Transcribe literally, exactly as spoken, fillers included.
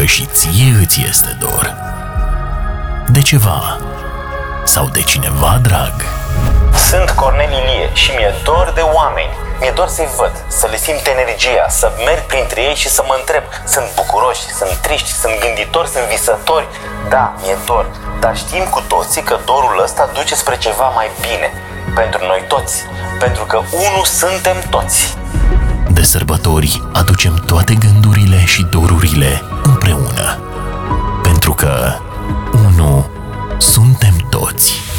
că și ție îți este dor de ceva sau de cineva drag. Sunt Cornel Ilie și mi-e dor de oameni. Mi-e dor să-i văd, să le simt energia, să merg printre ei și să mă întreb: sunt bucuroși, sunt triști, sunt gânditori, sunt visători? Da, mi-e dor, dar știm cu toții că dorul ăsta duce spre ceva mai bine. Pentru noi toți, pentru că unul suntem toți. De sărbători aducem toate gândurile și dorurile împreună, pentru că unu suntem toți.